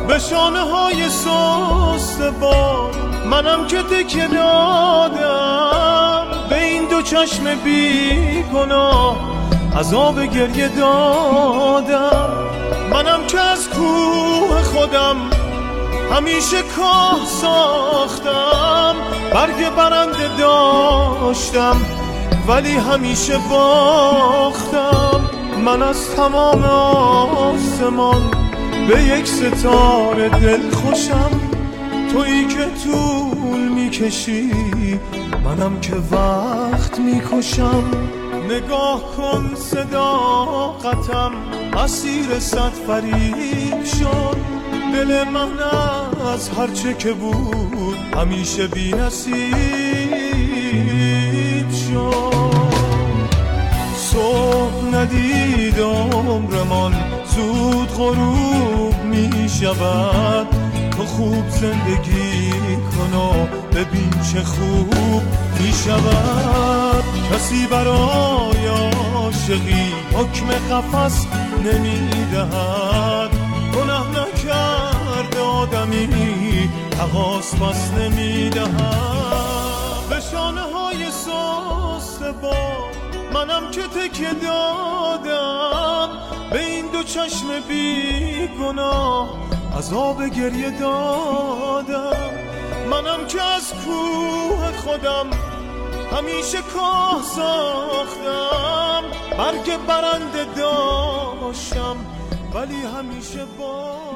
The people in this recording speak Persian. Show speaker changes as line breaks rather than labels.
به شانه های سست بار منم که تکیه دادم، به این دو چشم بی گناه عذاب گریه دادم. منم که از کوه خودم همیشه کاه ساختم، برگ برنده داشتم ولی همیشه باختم. من از تمام آسمان به یک ستاره دل خوشم، تویی که طول میکشی منم که وقت میکشم. نگاه کن صداقتم اسیر صد فریب شد، دل من از هرچه که بود همیشه بی نصیب شد. صبح ندید عمرمان زود غروب می شود، تو خوب زندگی کن و ببین چه خوب می شود. کسی برای عاشقی حکم قفس نمی دهد، گناه نکرده آدمی تقاص بس نمی دهد. به شانه های سست بار منم که تکیه دادم، به این دو چشم بی گناه عذاب گریه دادم. منم که از کوه خودم همیشه کاه ساختم، برگ برنده داشتم ولی همیشه